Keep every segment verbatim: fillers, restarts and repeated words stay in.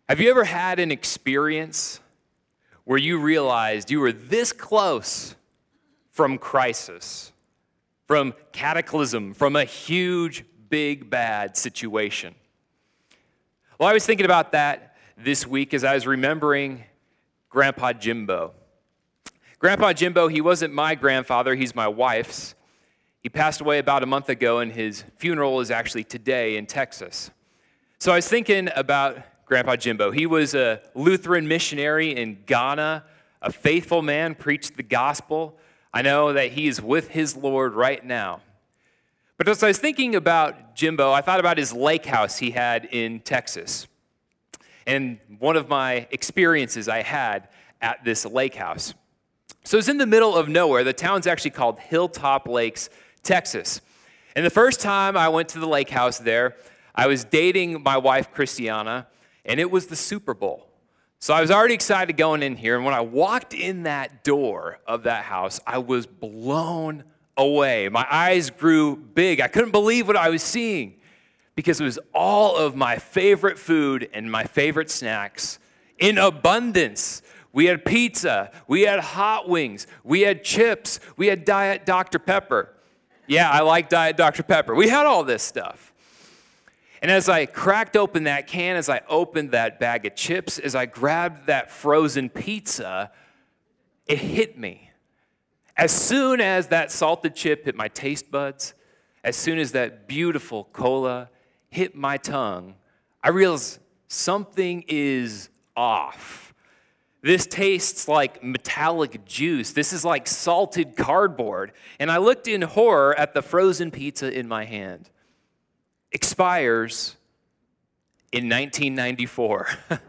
Have you ever had an experience where you realized you were this close from crisis, from cataclysm, from a huge, big, bad situation? Well, I was thinking about that this week as I was remembering Grandpa Jimbo. Grandpa Jimbo, he wasn't my grandfather, he's my wife's. He passed away about a month ago, and his funeral is actually today in Texas. So I was thinking about Grandpa Jimbo. He was a Lutheran missionary in Ghana, a faithful man, preached the gospel. I know that he is with his Lord right now. But as I was thinking about Jimbo, I thought about his lake house he had in Texas. And one of my experiences I had at this lake house. So it's in the middle of nowhere. The town's actually called Hilltop Lakes, Texas. And the first time I went to the lake house there, I was dating my wife, Christiana, and it was the Super Bowl. So I was already excited going in here, and when I walked in that door of that house, I was blown away. My eyes grew big. I couldn't believe what I was seeing because it was all of my favorite food and my favorite snacks in abundance. We had pizza, we had hot wings, we had chips, we had Diet Doctor Pepper. Yeah, I like Diet Doctor Pepper. We had all this stuff. And as I cracked open that can, as I opened that bag of chips, as I grabbed that frozen pizza, it hit me. As soon as that salted chip hit my taste buds, as soon as that beautiful cola hit my tongue, I realized something is off. This tastes like metallic juice. This is like salted cardboard. And I looked in horror at the frozen pizza in my hand. Expires in nineteen ninety-four.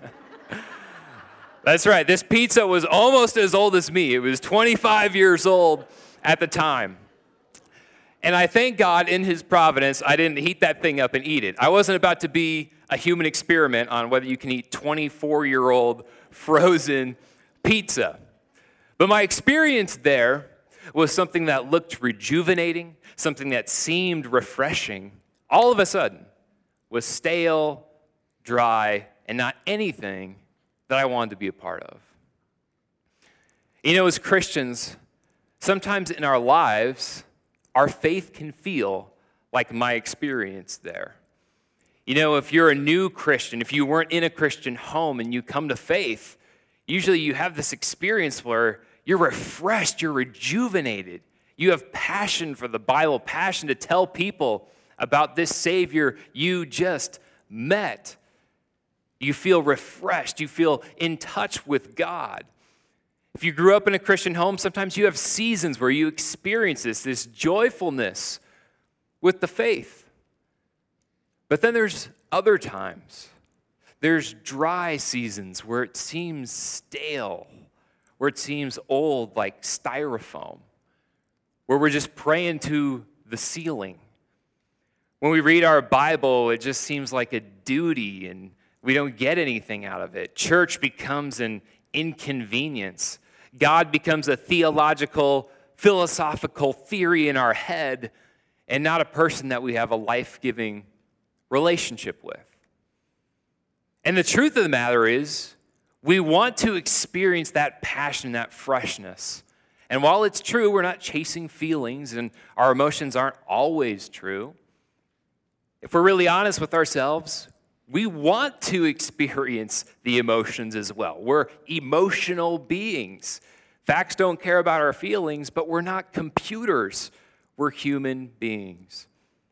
That's right. This pizza was almost as old as me. It was twenty-five years old at the time. And I thank God in his providence, I didn't heat that thing up and eat it. I wasn't about to be a human experiment on whether you can eat twenty-four-year-old frozen pizza. But my experience there was something that looked rejuvenating, something that seemed refreshing. All of a sudden, was stale, dry, and not anything that I wanted to be a part of. You know, as Christians, sometimes in our lives, our faith can feel like my experience there. You know, if you're a new Christian, if you weren't in a Christian home and you come to faith, usually you have this experience where you're refreshed, you're rejuvenated. You have passion for the Bible, passion to tell people about this Savior you just met. You feel refreshed. You feel in touch with God. If you grew up in a Christian home, sometimes you have seasons where you experience this, this joyfulness with the faith. But then there's other times. There's dry seasons where it seems stale, where it seems old like styrofoam, where we're just praying to the ceiling. When we read our Bible, it just seems like a duty and we don't get anything out of it. Church becomes an inconvenience. God becomes a theological, philosophical theory in our head and not a person that we have a life-giving relationship with. And the truth of the matter is, we want to experience that passion, that freshness. And while it's true, we're not chasing feelings and our emotions aren't always true. If we're really honest with ourselves, we want to experience the emotions as well. We're emotional beings. Facts don't care about our feelings, but we're not computers. We're human beings.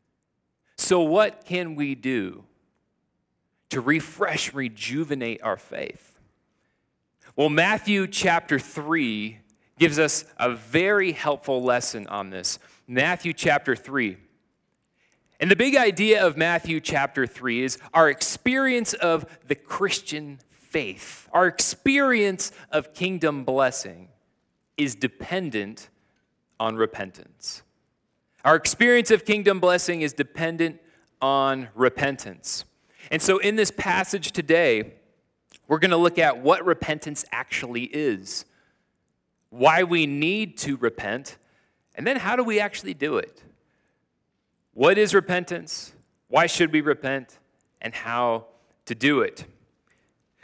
So what can we do to refresh, rejuvenate our faith? Well, Matthew chapter three gives us a very helpful lesson on this. Matthew chapter three. And the big idea of Matthew chapter three is our experience of the Christian faith. Our experience of kingdom blessing is dependent on repentance. Our experience of kingdom blessing is dependent on repentance. And so in this passage today, we're going to look at what repentance actually is, why we need to repent, and then how do we actually do it? What is repentance? Why should we repent? And how to do it?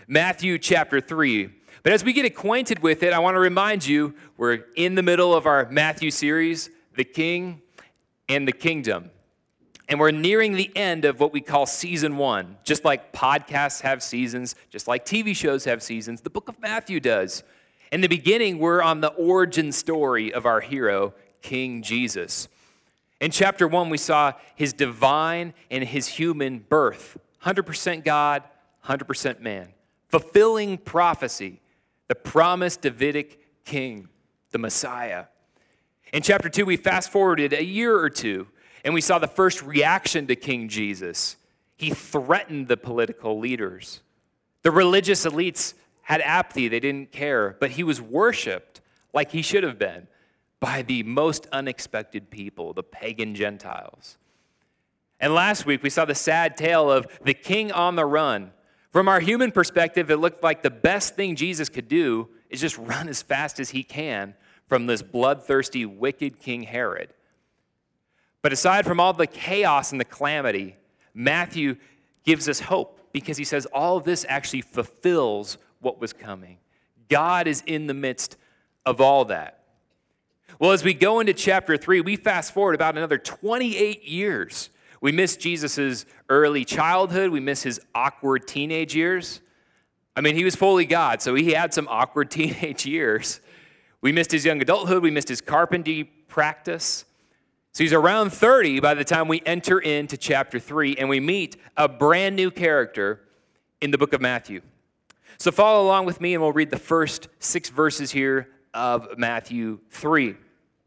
Matthew chapter three. But as we get acquainted with it, I want to remind you, we're in the middle of our Matthew series, The King and the Kingdom. And we're nearing the end of what we call season one. Just like podcasts have seasons, just like T V shows have seasons, the book of Matthew does. In the beginning, we're on the origin story of our hero, King Jesus. In chapter one, we saw his divine and his human birth. one hundred percent God, one hundred percent man. Fulfilling prophecy, the promised Davidic king, the Messiah. In chapter two, we fast forwarded a year or two, and we saw the first reaction to King Jesus. He threatened the political leaders. The religious elites had apathy, they didn't care, but he was worshiped like he should have been by the most unexpected people, the pagan Gentiles. And last week, we saw the sad tale of the king on the run. From our human perspective, it looked like the best thing Jesus could do is just run as fast as he can from this bloodthirsty, wicked King Herod. But aside from all the chaos and the calamity, Matthew gives us hope because he says all of this actually fulfills what was coming. God is in the midst of all that. Well, as we go into chapter three, we fast forward about another twenty-eight years. We miss Jesus' early childhood. We miss his awkward teenage years. I mean, he was fully God, so he had some awkward teenage years. We missed his young adulthood. We missed his carpentry practice. So he's around thirty by the time we enter into chapter three, and we meet a brand new character in the book of Matthew. So follow along with me, and we'll read the first six verses here of Matthew three.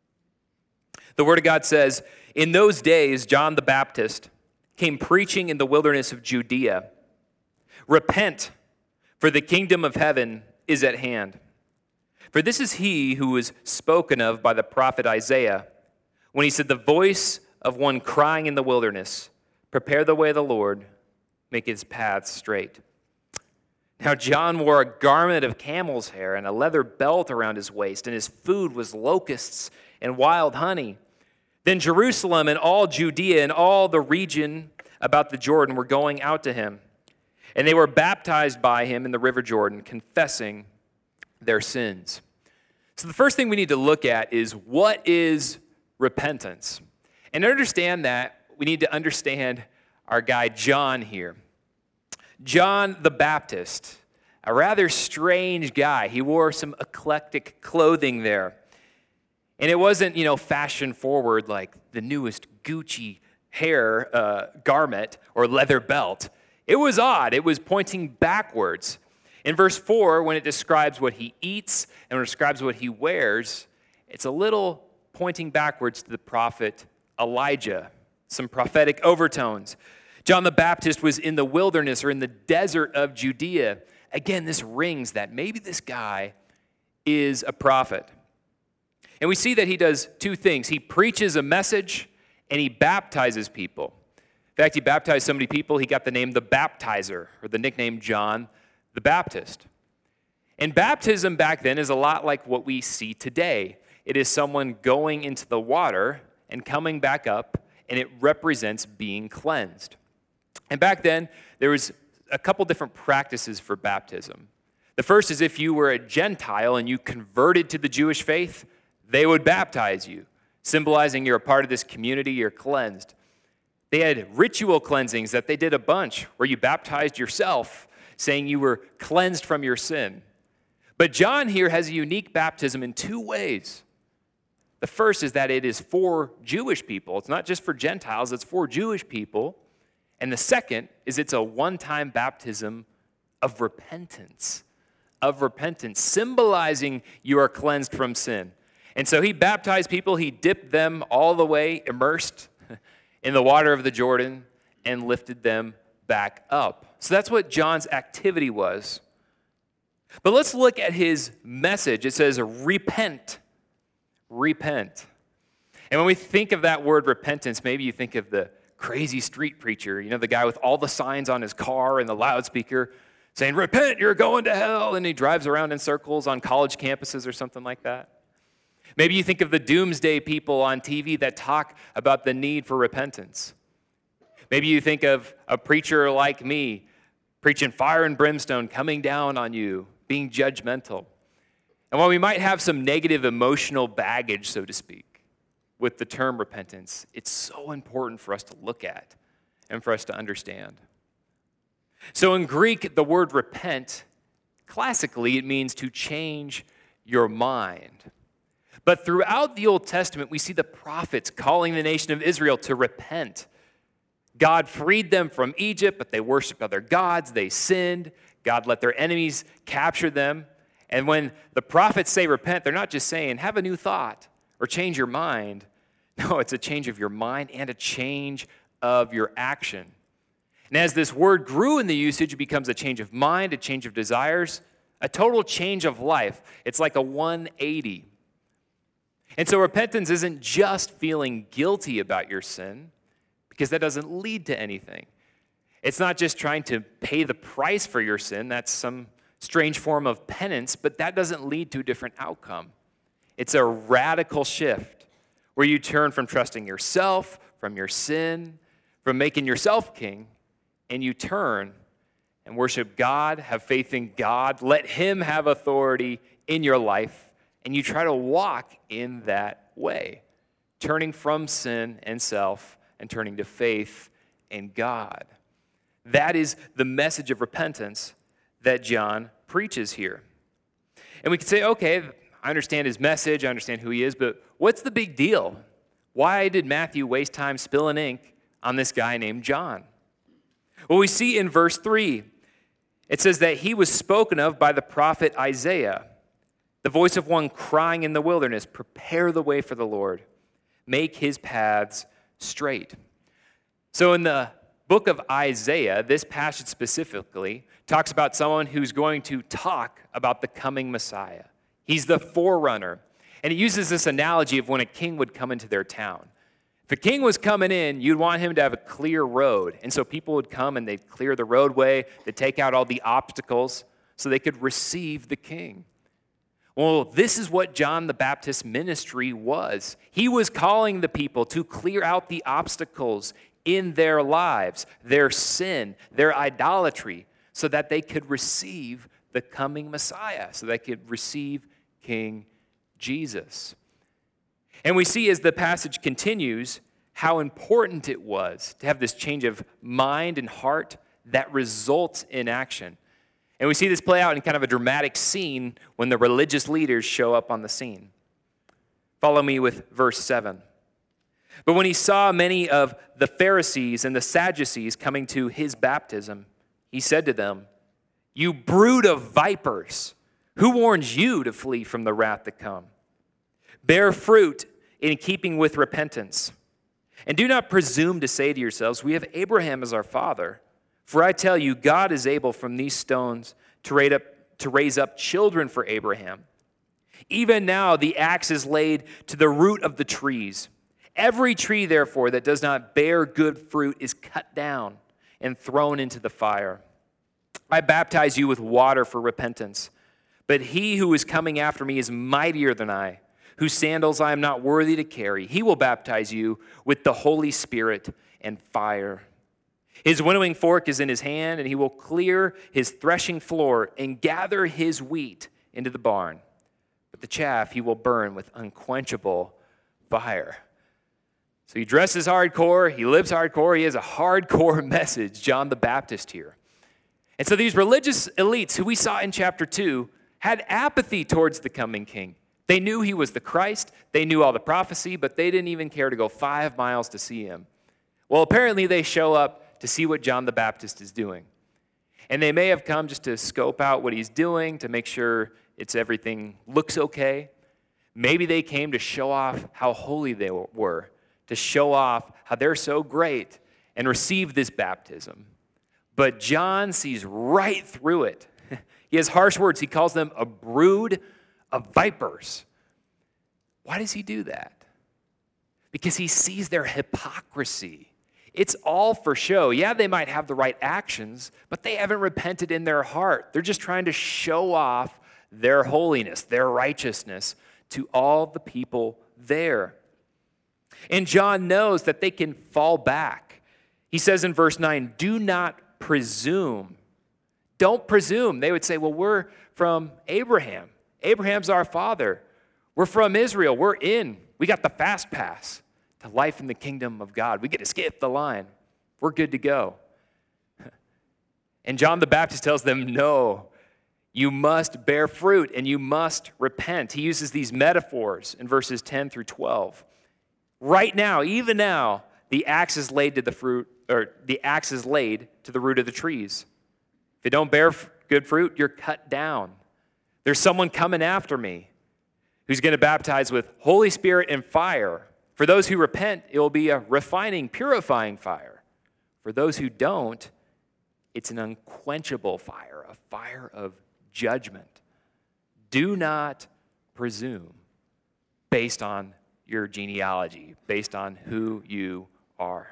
The Word of God says, "In those days, John the Baptist came preaching in the wilderness of Judea. 'Repent, for the kingdom of heaven is at hand. For this is he who was spoken of by the prophet Isaiah, when he said, the voice of one crying in the wilderness, prepare the way of the Lord, make his paths straight.' Now John wore a garment of camel's hair and a leather belt around his waist, and his food was locusts and wild honey. Then Jerusalem and all Judea and all the region about the Jordan were going out to him, and they were baptized by him in the river Jordan, confessing their sins." So the first thing we need to look at is, what is repentance? And to understand that, we need to understand our guy John here. John the Baptist, a rather strange guy. He wore some eclectic clothing there. And it wasn't, you know, fashion forward like the newest Gucci hair uh, garment or leather belt. It was odd. It was pointing backwards. In verse four, when it describes what he eats and describes what he wears, it's a little pointing backwards to the prophet Elijah, some prophetic overtones. John the Baptist was in the wilderness or in the desert of Judea. Again, this rings that maybe this guy is a prophet. And we see that he does two things. He preaches a message and he baptizes people. In fact, he baptized so many people, he got the name the Baptizer, or the nickname John the Baptist. And baptism back then is a lot like what we see today. It is someone going into the water and coming back up, and it represents being cleansed. And back then, there was a couple different practices for baptism. The first is if you were a Gentile and you converted to the Jewish faith, they would baptize you, symbolizing you're a part of this community, you're cleansed. They had ritual cleansings that they did a bunch, where you baptized yourself, saying you were cleansed from your sin. But John here has a unique baptism in two ways. The first is that it is for Jewish people. It's not just for Gentiles, it's for Jewish people. And the second is it's a one-time baptism of repentance, of repentance, symbolizing you are cleansed from sin. And so he baptized people, he dipped them all the way, immersed in the water of the Jordan, and lifted them back up. So that's what John's activity was. But let's look at his message. It says, repent, repent. And when we think of that word repentance, maybe you think of the crazy street preacher, you know, the guy with all the signs on his car and the loudspeaker saying, repent, you're going to hell. And he drives around in circles on college campuses or something like that. Maybe you think of the doomsday people on T V that talk about the need for repentance. Maybe you think of a preacher like me preaching fire and brimstone coming down on you, being judgmental. And while we might have some negative emotional baggage, so to speak, with the term repentance, it's so important for us to look at and for us to understand. So in Greek, the word repent, classically, it means to change your mind. But throughout the Old Testament, we see the prophets calling the nation of Israel to repent. God freed them from Egypt, but they worshiped other gods. They sinned. God let their enemies capture them. And when the prophets say repent, they're not just saying, have a new thought or change your mind. No, it's a change of your mind and a change of your action. And as this word grew in the usage, it becomes a change of mind, a change of desires, a total change of life. It's like a one eighty. And so repentance isn't just feeling guilty about your sin, because that doesn't lead to anything. It's not just trying to pay the price for your sin. That's some strange form of penance, but that doesn't lead to a different outcome. It's a radical shift where you turn from trusting yourself, from your sin, from making yourself king, and you turn and worship God, have faith in God, let Him have authority in your life, and you try to walk in that way, turning from sin and self and turning to faith in God. That is the message of repentance that John preaches here. And we could say, okay, I understand his message, I understand who he is, but what's the big deal? Why did Matthew waste time spilling ink on this guy named John? Well, we see in verse three, it says that he was spoken of by the prophet Isaiah, the voice of one crying in the wilderness, prepare the way for the Lord, make his paths straight. So in the book of Isaiah, this passage specifically talks about someone who's going to talk about the coming Messiah. He's the forerunner. And it uses this analogy of when a king would come into their town. If a king was coming in, you'd want him to have a clear road. And so people would come and they'd clear the roadway, they'd take out all the obstacles so they could receive the king. Well, this is what John the Baptist's ministry was. He was calling the people to clear out the obstacles in their lives, their sin, their idolatry, so that they could receive the coming Messiah, so they could receive King Jesus. And we see as the passage continues how important it was to have this change of mind and heart that results in action. And we see this play out in kind of a dramatic scene when the religious leaders show up on the scene. Follow me with verse seven. But when he saw many of the Pharisees and the Sadducees coming to his baptism, he said to them, you brood of vipers, who warns you to flee from the wrath to come? Bear fruit in keeping with repentance. And do not presume to say to yourselves, we have Abraham as our father. For I tell you, God is able from these stones to raise up, to raise up children for Abraham. Even now the axe is laid to the root of the trees. Every tree, therefore, that does not bear good fruit is cut down and thrown into the fire. I baptize you with water for repentance, but he who is coming after me is mightier than I, whose sandals I am not worthy to carry. He will baptize you with the Holy Spirit and fire. His winnowing fork is in his hand, and he will clear his threshing floor and gather his wheat into the barn. But the chaff he will burn with unquenchable fire. So he dresses hardcore, he lives hardcore, he has a hardcore message, John the Baptist here. And so these religious elites who we saw in chapter two had apathy towards the coming king. They knew he was the Christ, they knew all the prophecy, but they didn't even care to go five miles to see him. Well, apparently they show up to see what John the Baptist is doing. And they may have come just to scope out what he's doing, to make sure it's everything looks okay. Maybe they came to show off how holy they were, to show off how they're so great and receive this baptism. But John sees right through it. He has harsh words. He calls them a brood of vipers. Why does he do that? Because he sees their hypocrisy. It's all for show. Yeah, they might have the right actions, but they haven't repented in their heart. They're just trying to show off their holiness, their righteousness to all the people there. And John knows that they can fall back. He says in verse nine, do not presume Don't presume. They would say, well, we're from Abraham. Abraham's our father. We're from Israel. We're in. We got the fast pass to life in the kingdom of God. We get to skip the line. We're good to go. And John the Baptist tells them, no, you must bear fruit and you must repent. He uses these metaphors in verses ten through twelve. Right now, even now, the axe is laid to the fruit, or the axe is laid to the root of the trees. If you don't bear good fruit, you're cut down. There's someone coming after me who's going to baptize with Holy Spirit and fire. For those who repent, it will be a refining, purifying fire. For those who don't, it's an unquenchable fire, a fire of judgment. Do not presume based on your genealogy, based on who you are.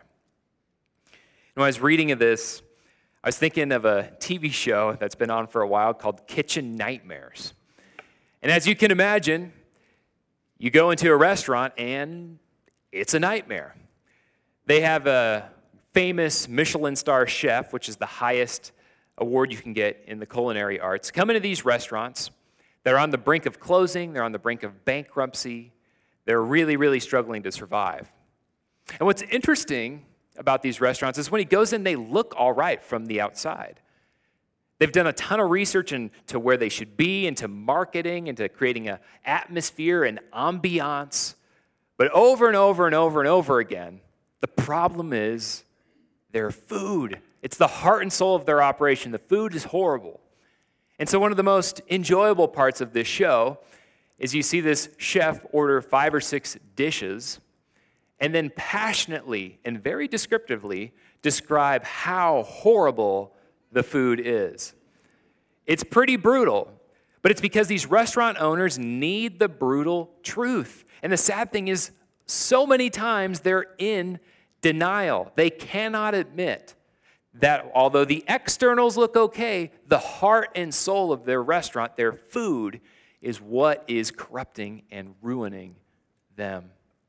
When I was reading of this, I was thinking of a T V show that's been on for a while called Kitchen Nightmares. And as you can imagine, you go into a restaurant and it's a nightmare. They have a famous Michelin star chef, which is the highest award you can get in the culinary arts, come into these restaurants. They're on the brink of closing. They're on the brink of bankruptcy. They're really, really struggling to survive. And what's interesting about these restaurants is when he goes in, they look all right from the outside. They've done a ton of research into where they should be, into marketing, into creating an atmosphere and ambiance. But over and over and over and over again, the problem is their food. It's the heart and soul of their operation. The food is horrible. And so one of the most enjoyable parts of this show is you see this chef order five or six dishes and then passionately and very descriptively describe how horrible the food is. It's pretty brutal, but it's because these restaurant owners need the brutal truth. And the sad thing is, so many times they're in denial. They cannot admit that although the externals look okay, the heart and soul of their restaurant, their food, is what is corrupting and ruining them.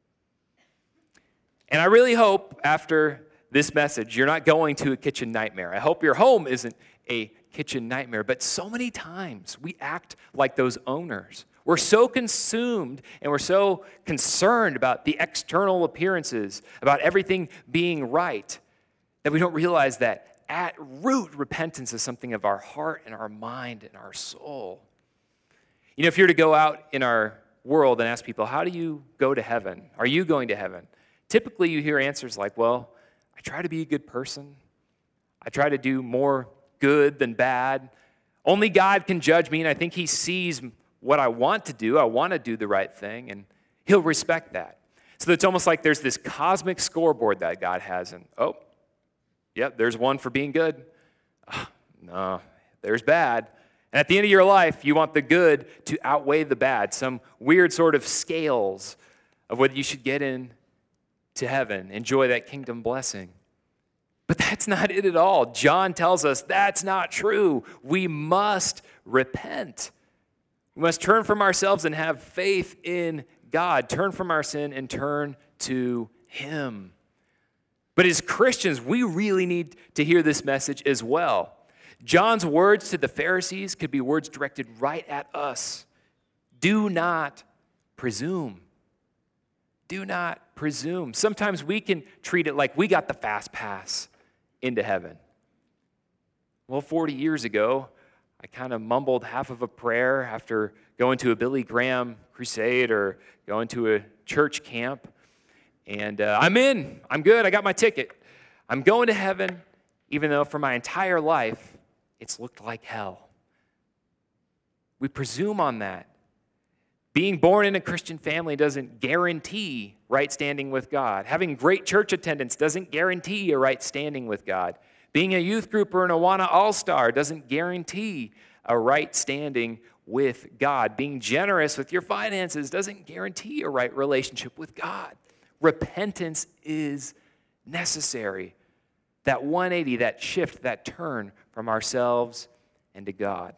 And I really hope after this message, you're not going to a kitchen nightmare. I hope your home isn't a kitchen nightmare. But so many times we act like those owners. We're so consumed and we're so concerned about the external appearances, about everything being right, that we don't realize that at root, repentance is something of our heart and our mind and our soul. You know, if you were to go out in our world and ask people, how do you go to heaven? Are you going to heaven? Typically you hear answers like, well, I try to be a good person. I try to do more good than bad. Only God can judge me, and I think he sees what I want to do. I want to do the right thing, and he'll respect that. So it's almost like there's this cosmic scoreboard that God has, and oh, yep, there's one for being good. Oh, no, there's bad. And at the end of your life, you want the good to outweigh the bad, some weird sort of scales of whether you should get in to heaven, enjoy that kingdom blessing. But that's not it at all. John tells us that's not true. We must repent. We must turn from ourselves and have faith in God. Turn from our sin and turn to him. But as Christians, we really need to hear this message as well. John's words to the Pharisees could be words directed right at us. Do not presume. Do not presume. Sometimes we can treat it like we got the fast pass into heaven. Well, forty years ago, I kind of mumbled half of a prayer after going to a Billy Graham crusade or going to a church camp. And uh, I'm in. I'm good. I got my ticket. I'm going to heaven, even though for my entire life, it's looked like hell. We presume on that. Being born in a Christian family doesn't guarantee right standing with God. Having great church attendance doesn't guarantee a right standing with God. Being a youth grouper and Awana All-Star doesn't guarantee a right standing with God. Being generous with your finances doesn't guarantee a right relationship with God. Repentance is necessary. That one eighty, that shift, that turn from ourselves and to God.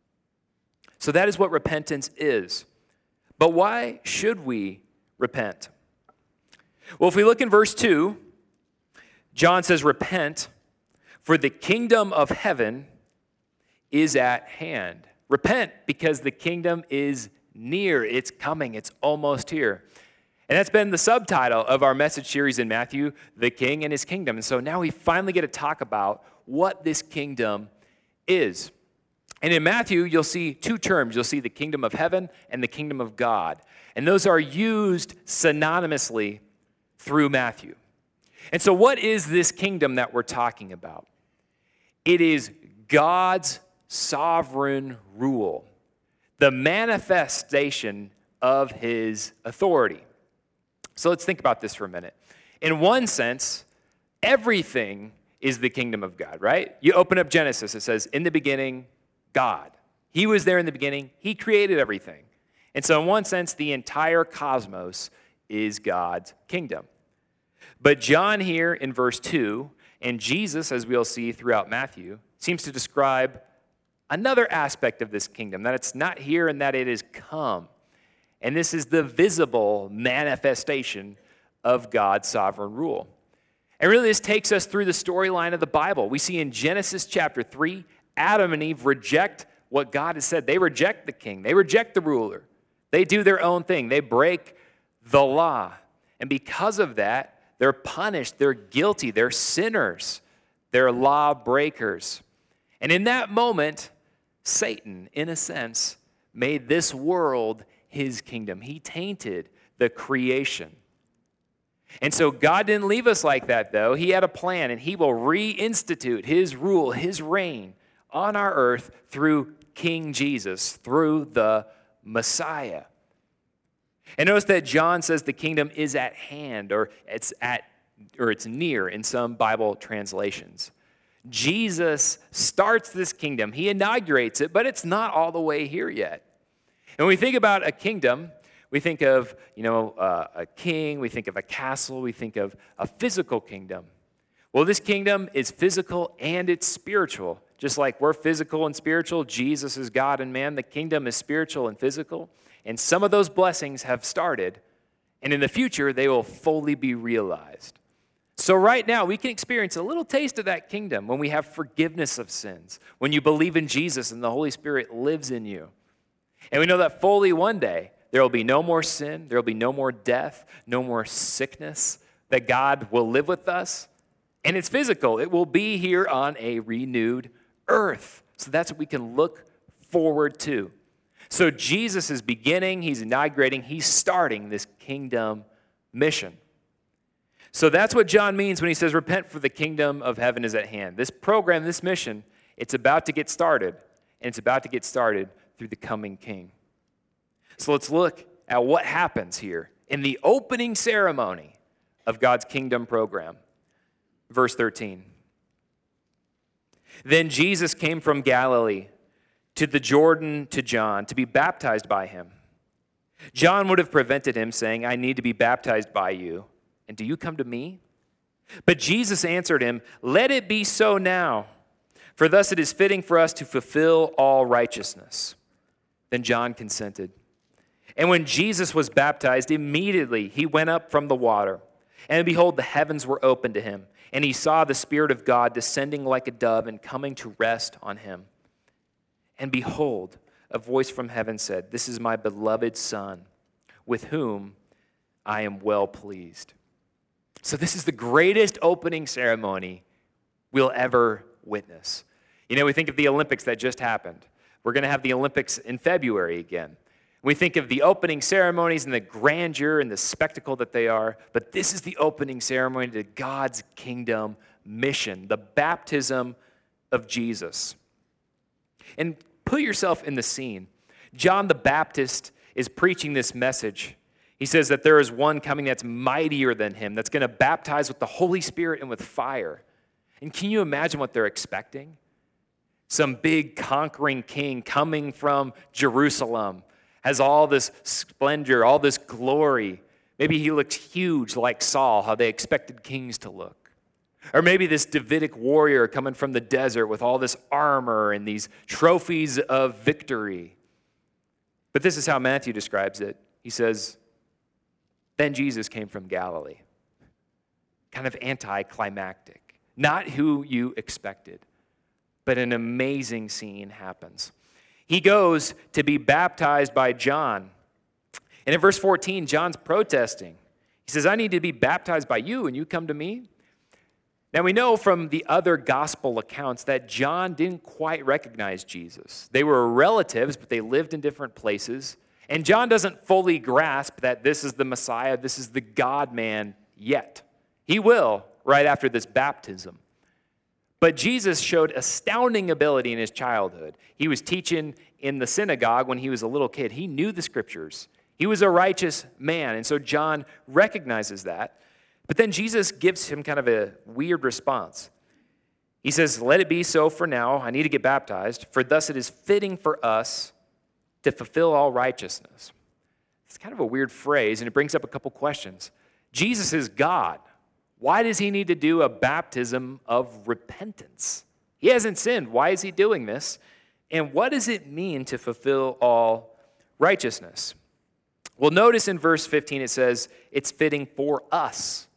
So that is what repentance is. But why should we repent? Well, if we look in verse two, John says, repent, for the kingdom of heaven is at hand. Repent because the kingdom is near. It's coming. It's almost here. And that's been the subtitle of our message series in Matthew, The King and His Kingdom. And so now we finally get to talk about what this kingdom is. And in Matthew, you'll see two terms. You'll see the kingdom of heaven and the kingdom of God. And those are used synonymously through Matthew. And so what is this kingdom that we're talking about? It is God's sovereign rule, the manifestation of His authority. So let's think about this for a minute. In one sense, everything is the kingdom of God, right? You open up Genesis, it says, in the beginning, God. He was there in the beginning. He created everything. And so in one sense, the entire cosmos is God's kingdom. But John here in verse two, and Jesus, as we'll see throughout Matthew, seems to describe another aspect of this kingdom, that it's not here and that it is come. And this is the visible manifestation of God's sovereign rule. And really, this takes us through the storyline of the Bible. We see in Genesis chapter three, Adam and Eve reject what God has said. They reject the king. They reject the ruler. They do their own thing. They break the law. And because of that, they're punished. They're guilty. They're sinners. They're law breakers. And in that moment, Satan, in a sense, made this world his kingdom. He tainted the creation. And so God didn't leave us like that, though. He had a plan, and He will reinstitute His rule, His reign on our earth through King Jesus, through the Messiah. And notice that John says the kingdom is at hand, or it's at, or it's near in some Bible translations. Jesus starts this kingdom. He inaugurates it, but it's not all the way here yet. And when we think about a kingdom, we think of, you know, uh, a king, we think of a castle, we think of a physical kingdom. Well, this kingdom is physical and it's spiritual. Just like we're physical and spiritual, Jesus is God and man, the kingdom is spiritual and physical. And some of those blessings have started, and in the future, they will fully be realized. So right now, we can experience a little taste of that kingdom when we have forgiveness of sins, when you believe in Jesus and the Holy Spirit lives in you. And we know that fully one day, there will be no more sin, there will be no more death, no more sickness, that God will live with us. And it's physical. It will be here on a renewed earth. So that's what we can look forward to. So Jesus is beginning, He's inaugurating, He's starting this kingdom mission. So that's what John means when he says, repent for the kingdom of heaven is at hand. This program, this mission, it's about to get started, and it's about to get started through the coming king. So let's look at what happens here in the opening ceremony of God's kingdom program. Verse thirteen. Then Jesus came from Galilee to the Jordan to John to be baptized by him. John would have prevented him, saying, I need to be baptized by you, and do you come to me? But Jesus answered him, let it be so now, for thus it is fitting for us to fulfill all righteousness. Then John consented. And when Jesus was baptized, immediately he went up from the water. And behold, the heavens were opened to him. And he saw the Spirit of God descending like a dove and coming to rest on him. And behold, a voice from heaven said, this is my beloved Son, with whom I am well pleased. So this is the greatest opening ceremony we'll ever witness. You know, we think of the Olympics that just happened. We're going to have the Olympics in February again. We think of the opening ceremonies and the grandeur and the spectacle that they are, but this is the opening ceremony to God's kingdom mission, the baptism of Jesus. And put yourself in the scene. John the Baptist is preaching this message. He says that there is one coming that's mightier than him, that's going to baptize with the Holy Spirit and with fire. And can you imagine what they're expecting? Some big conquering king coming from Jerusalem, has all this splendor, all this glory. Maybe he looks huge like Saul, how they expected kings to look. Or maybe this Davidic warrior coming from the desert with all this armor and these trophies of victory. But this is how Matthew describes it. He says, then Jesus came from Galilee. Kind of anticlimactic. Not who you expected. But an amazing scene happens. He goes to be baptized by John. And in verse fourteen, John's protesting. He says, I need to be baptized by you, and you come to me? Now, we know from the other gospel accounts that John didn't quite recognize Jesus. They were relatives, but they lived in different places. And John doesn't fully grasp that this is the Messiah, this is the God-man yet. He will right after this baptism. But Jesus showed astounding ability in his childhood. He was teaching in the synagogue when he was a little kid. He knew the scriptures. He was a righteous man, and so John recognizes that. But then Jesus gives him kind of a weird response. He says, let it be so for now. I need to get baptized, for thus it is fitting for us to fulfill all righteousness. It's kind of a weird phrase, and it brings up a couple questions. Jesus is God. Why does he need to do a baptism of repentance? He hasn't sinned. Why is he doing this? And what does it mean to fulfill all righteousness? Well, notice in verse fifteen it says, it's fitting for us.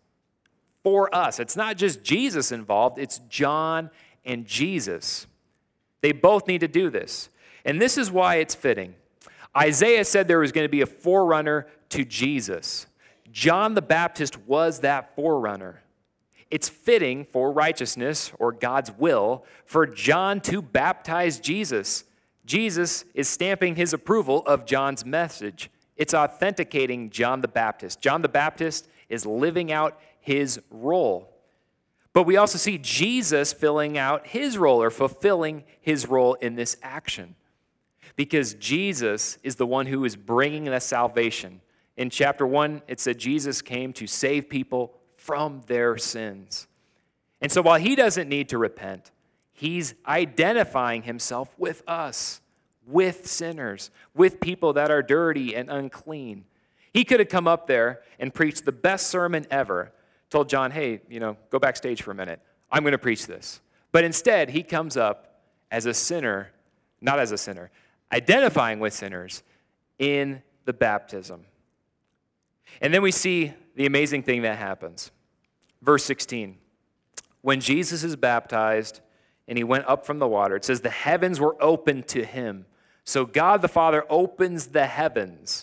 For us. It's not just Jesus involved, it's John and Jesus. They both need to do this. And this is why it's fitting. Isaiah said there was going to be a forerunner to Jesus. John the Baptist was that forerunner. It's fitting for righteousness, or God's will, for John to baptize Jesus. Jesus is stamping his approval of John's message. It's authenticating John the Baptist. John the Baptist is living out his role. But we also see Jesus filling out his role, or fulfilling his role in this action. Because Jesus is the one who is bringing the salvation. In chapter one, it said Jesus came to save people from their sins. And so while he doesn't need to repent, he's identifying himself with us, with sinners, with people that are dirty and unclean. He could have come up there and preached the best sermon ever, told John, hey, you know, go backstage for a minute. I'm going to preach this. But instead, he comes up as a sinner, not as a sinner, identifying with sinners in the baptism. And then we see the amazing thing that happens. Verse sixteen, when Jesus is baptized and he went up from the water, it says the heavens were opened to him. So God the Father opens the heavens,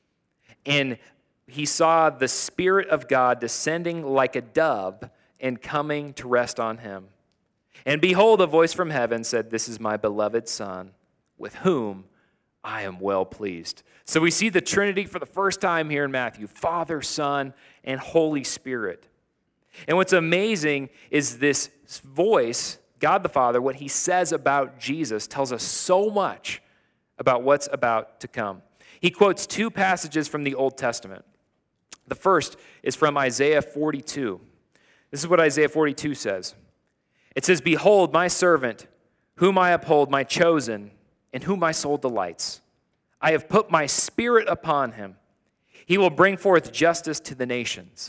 and he saw the Spirit of God descending like a dove and coming to rest on him. And behold, a voice from heaven said, this is my beloved Son, with whom I am well pleased. So we see the Trinity for the first time here in Matthew, Father, Son, and Holy Spirit. And what's amazing is this voice, God the Father, what he says about Jesus tells us so much about what's about to come. He quotes two passages from the Old Testament. The first is from Isaiah forty-two. This is what Isaiah forty-two says. It says, behold, my servant, whom I uphold, my chosen, in whom my soul delights. I have put my spirit upon him. He will bring forth justice to the nations.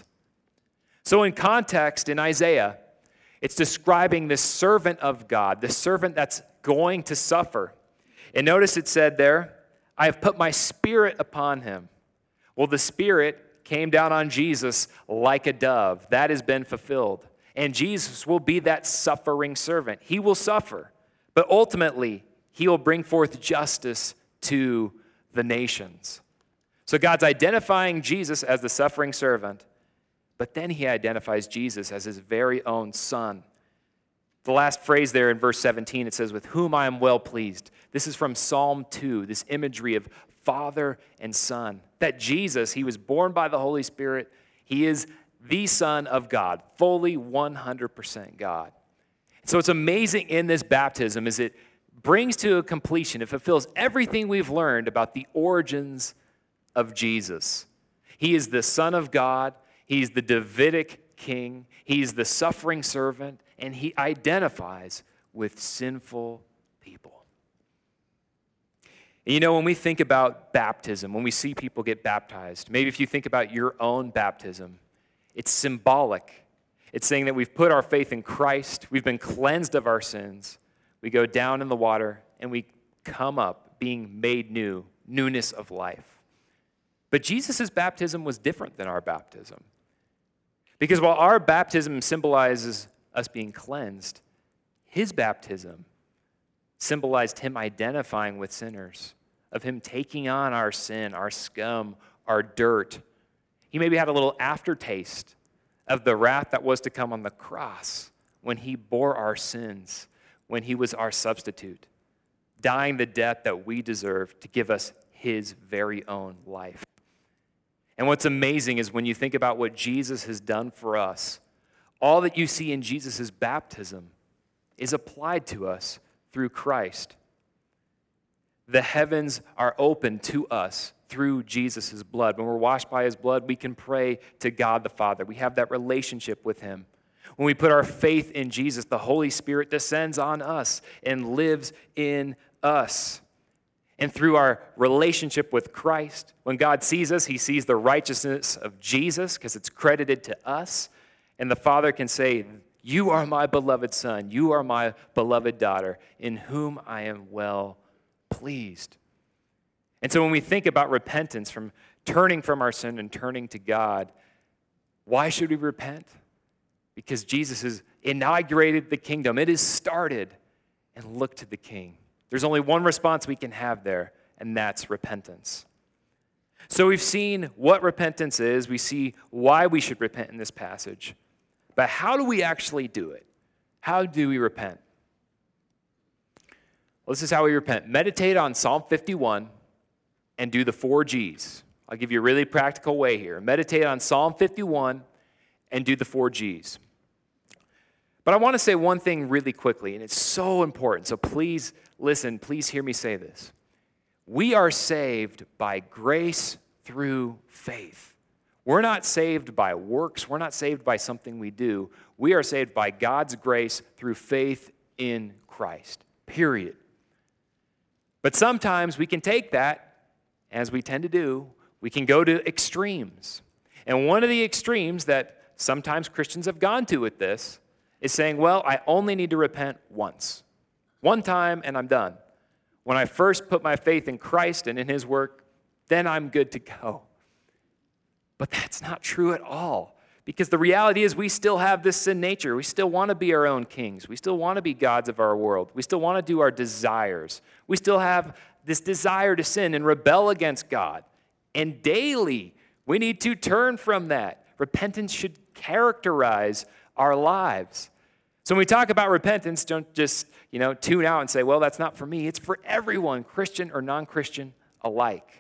So in context, in Isaiah, it's describing this servant of God, the servant that's going to suffer. And notice it said there, I have put my spirit upon him. Well, the Spirit came down on Jesus like a dove. That has been fulfilled. And Jesus will be that suffering servant. He will suffer, but ultimately, he will bring forth justice to the nations. So God's identifying Jesus as the suffering servant, but then he identifies Jesus as his very own Son. The last phrase there in verse seventeen, it says, with whom I am well pleased. This is from Psalm two, this imagery of Father and Son. That Jesus, he was born by the Holy Spirit. He is the Son of God, fully one hundred percent God. So what's amazing in this baptism is it brings to a completion, it fulfills everything we've learned about the origins of Jesus. He is the Son of God. He's the Davidic king. He's the suffering servant, and he identifies with sinful people. And you know, when we think about baptism, when we see people get baptized, maybe if you think about your own baptism, it's symbolic. It's saying that we've put our faith in Christ, we've been cleansed of our sins, we go down in the water, and we come up being made new, newness of life. But Jesus' baptism was different than our baptism. Because while our baptism symbolizes us being cleansed, his baptism symbolized him identifying with sinners, of him taking on our sin, our scum, our dirt. He maybe had a little aftertaste of the wrath that was to come on the cross when he bore our sins, when he was our substitute, dying the death that we deserve to give us his very own life. And what's amazing is when you think about what Jesus has done for us, all that you see in Jesus' baptism is applied to us through Christ. The heavens are open to us through Jesus' blood. When we're washed by his blood, we can pray to God the Father. We have that relationship with him. When we put our faith in Jesus, the Holy Spirit descends on us and lives in us. And through our relationship with Christ, when God sees us, he sees the righteousness of Jesus because it's credited to us. And the Father can say, you are my beloved Son. You are my beloved daughter, in whom I am well pleased. And so when we think about repentance, from turning from our sin and turning to God, why should we repent? Because Jesus has inaugurated the kingdom. It is started. And look to the King. There's only one response we can have there, and that's repentance. So we've seen what repentance is. We see why we should repent in this passage. But how do we actually do it? How do we repent? Well, this is how we repent. Meditate on Psalm fifty-one and do the four G's. I'll give you a really practical way here. Meditate on Psalm fifty-one and do the four G's. But I want to say one thing really quickly, and it's so important. So please listen, please hear me say this. We are saved by grace through faith. We're not saved by works. We're not saved by something we do. We are saved by God's grace through faith in Christ, period. But sometimes we can take that, as we tend to do, we can go to extremes. And one of the extremes that sometimes Christians have gone to with this is saying, well, I only need to repent once. One time and I'm done. When I first put my faith in Christ and in his work, then I'm good to go. But that's not true at all. Because the reality is we still have this sin nature. We still want to be our own kings. We still want to be gods of our world. We still want to do our desires. We still have this desire to sin and rebel against God. And daily, we need to turn from that. Repentance should characterize our lives. So when we talk about repentance, don't just, you know, tune out and say, well, that's not for me. It's for everyone, Christian or non-Christian alike.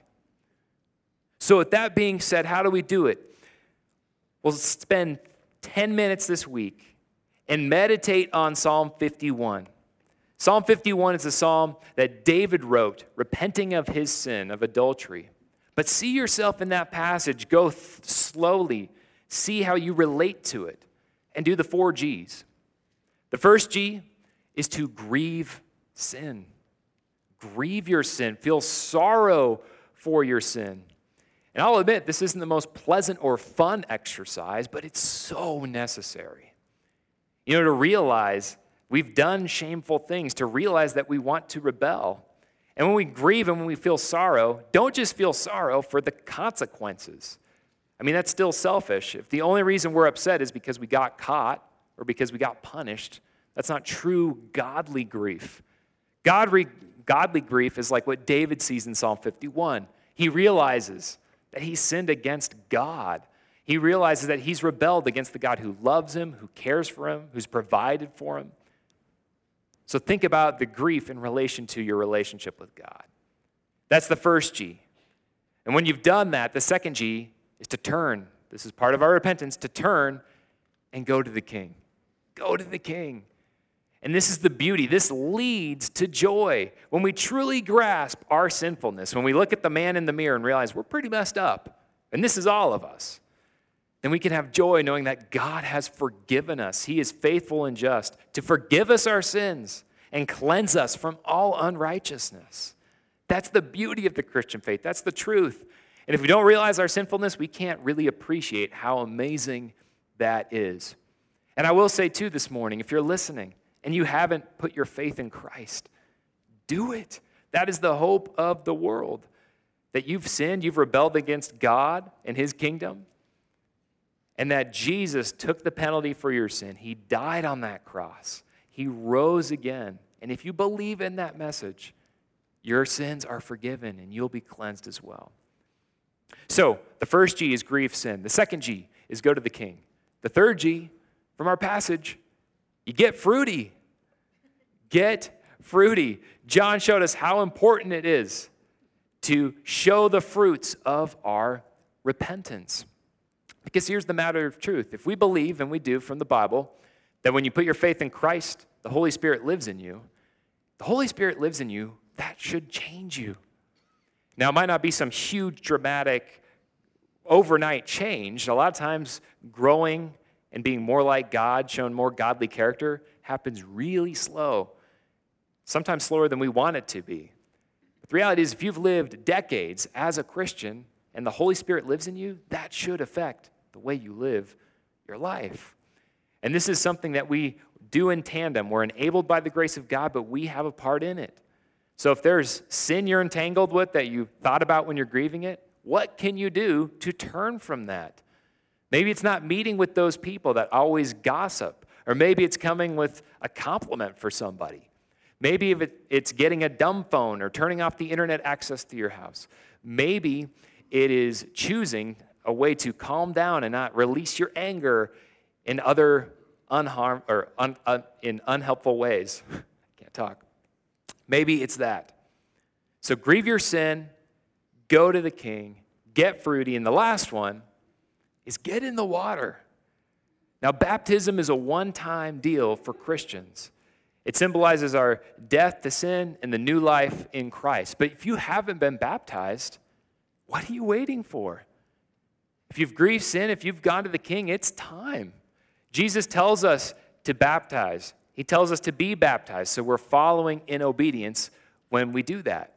So with that being said, how do we do it? We'll spend ten minutes this week and meditate on Psalm fifty-one. Psalm fifty-one is a psalm that David wrote, repenting of his sin of adultery. But see yourself in that passage. Go th- slowly. See how you relate to it. And do the four G's. The first G is to grieve sin. Grieve your sin. Feel sorrow for your sin. And I'll admit, this isn't the most pleasant or fun exercise, but it's so necessary. You know, to realize we've done shameful things, to realize that we want to rebel. And when we grieve and when we feel sorrow, don't just feel sorrow for the consequences. I mean, that's still selfish. If the only reason we're upset is because we got caught or because we got punished, that's not true godly grief. Godly, godly grief is like what David sees in Psalm fifty-one. He realizes that he sinned against God. He realizes that he's rebelled against the God who loves him, who cares for him, who's provided for him. So think about the grief in relation to your relationship with God. That's the first G. And when you've done that, the second G is to turn. This is part of our repentance, to turn and go to the King. Go to the King. And this is the beauty. This leads to joy. When we truly grasp our sinfulness, when we look at the man in the mirror and realize we're pretty messed up, and this is all of us, then we can have joy knowing that God has forgiven us. He is faithful and just to forgive us our sins and cleanse us from all unrighteousness. That's the beauty of the Christian faith. That's the truth. And if we don't realize our sinfulness, we can't really appreciate how amazing that is. And I will say, too, this morning, if you're listening and you haven't put your faith in Christ, do it. That is the hope of the world. That you've sinned, you've rebelled against God and his kingdom, and that Jesus took the penalty for your sin. He died on that cross. He rose again, and And if you believe in that message, your sins are forgiven and you'll be cleansed as well. So the first G is grieve sin. The second G is go to the king. The third G from our passage, you get fruity. Get fruity. John showed us how important it is to show the fruits of our repentance. Because here's the matter of truth. If we believe, and we do from the Bible, that when you put your faith in Christ, the Holy Spirit lives in you, the Holy Spirit lives in you, that should change you. Now, it might not be some huge, dramatic, overnight change. A lot of times, growing and being more like God, showing more godly character, happens really slow. Sometimes slower than we want it to be. But the reality is, if you've lived decades as a Christian and the Holy Spirit lives in you, that should affect the way you live your life. And this is something that we do in tandem. We're enabled by the grace of God, but we have a part in it. So if there's sin you're entangled with that you thought about when you're grieving it, what can you do to turn from that? Maybe it's not meeting with those people that always gossip, or maybe it's coming with a compliment for somebody. Maybe if it, it's getting a dumb phone or turning off the internet access to your house. Maybe it is choosing a way to calm down and not release your anger in other unharm or un, un, in unhelpful ways. Can't talk. Maybe it's that. So grieve your sin, go to the king, get fruity, and the last one is get in the water. Now, baptism is a one-time deal for Christians. It symbolizes our death to sin and the new life in Christ. But if you haven't been baptized, what are you waiting for? If you've grieved sin, if you've gone to the king, it's time. Jesus tells us to baptize. He tells us to be baptized, so we're following in obedience when we do that.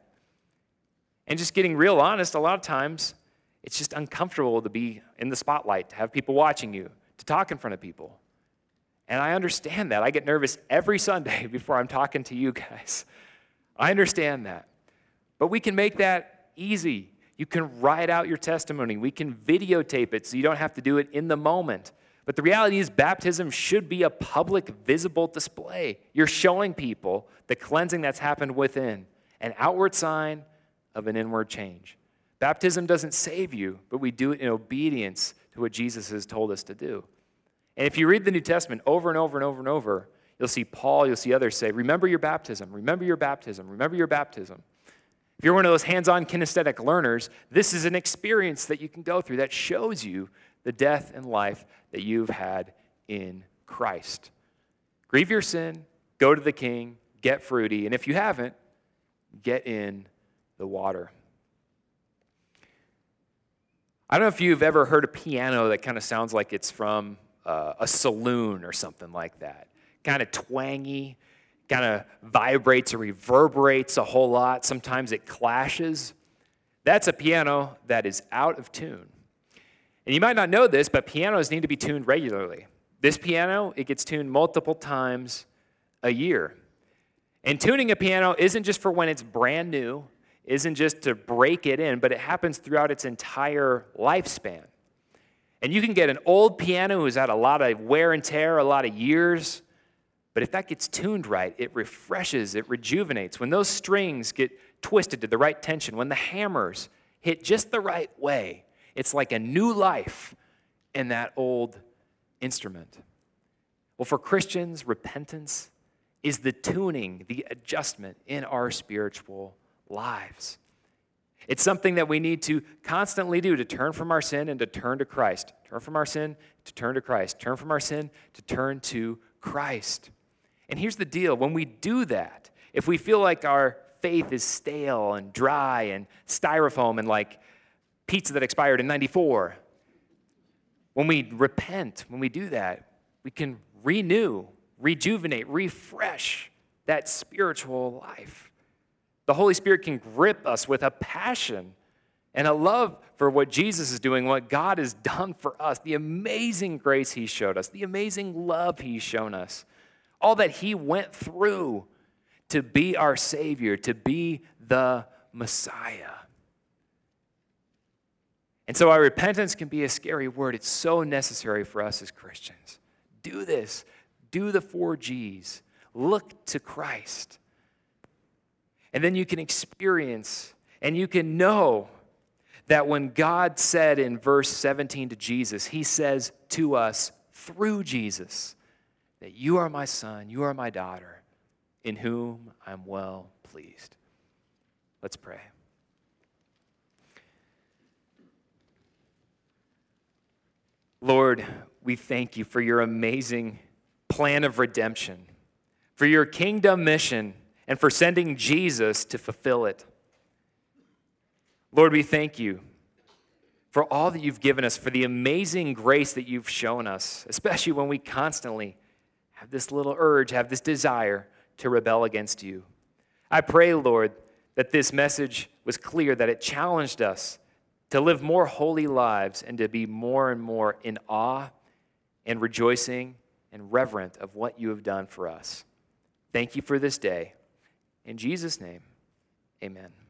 And just getting real honest, a lot of times, it's just uncomfortable to be in the spotlight, to have people watching you, to talk in front of people. And I understand that. I get nervous every Sunday before I'm talking to you guys. I understand that. But we can make that easy. You can write out your testimony. We can videotape it so you don't have to do it in the moment. But the reality is baptism should be a public, visible display. You're showing people the cleansing that's happened within, an outward sign of an inward change. Baptism doesn't save you, but we do it in obedience to what Jesus has told us to do. And if you read the New Testament over and over and over and over, you'll see Paul, you'll see others say, remember your baptism, remember your baptism, remember your baptism. If you're one of those hands-on kinesthetic learners, this is an experience that you can go through that shows you the death and life that you've had in Christ. Grieve your sin, go to the king, get fruity, and if you haven't, get in the water. I don't know if you've ever heard a piano that kind of sounds like it's from uh, a saloon or something like that. Kind of twangy, kind of vibrates or reverberates a whole lot. Sometimes it clashes. That's a piano that is out of tune. And you might not know this, but pianos need to be tuned regularly. This piano, it gets tuned multiple times a year. And tuning a piano isn't just for when it's brand new, isn't just to break it in, but it happens throughout its entire lifespan. And you can get an old piano who's had a lot of wear and tear, a lot of years, but if that gets tuned right, it refreshes, it rejuvenates. When those strings get twisted to the right tension, when the hammers hit just the right way, it's like a new life in that old instrument. Well, for Christians, repentance is the tuning, the adjustment in our spiritual lives. It's something that we need to constantly do to turn from our sin and to turn to Christ. Turn from our sin to turn to Christ. Turn from our sin to turn to Christ. And here's the deal. When we do that, if we feel like our faith is stale and dry and styrofoam and like pizza that expired in ninety-four, when we repent, when we do that, we can renew, rejuvenate, refresh that spiritual life. The Holy Spirit can grip us with a passion and a love for what Jesus is doing, what God has done for us, the amazing grace he showed us, the amazing love he's shown us, all that he went through to be our Savior, to be the Messiah. And so our repentance can be a scary word. It's so necessary for us as Christians. Do this. Do the four G's. Look to Christ. And then you can experience and you can know that when God said in verse seventeen to Jesus, he says to us through Jesus that you are my son, you are my daughter, in whom I'm well pleased. Let's pray. Lord, we thank you for your amazing plan of redemption, for your kingdom mission, and for sending Jesus to fulfill it. Lord, we thank you for all that you've given us, for the amazing grace that you've shown us, especially when we constantly have this little urge, have this desire to rebel against you. I pray, Lord, that this message was clear, that it challenged us to live more holy lives and to be more and more in awe and rejoicing and reverent of what you have done for us. Thank you for this day. In Jesus' name, amen.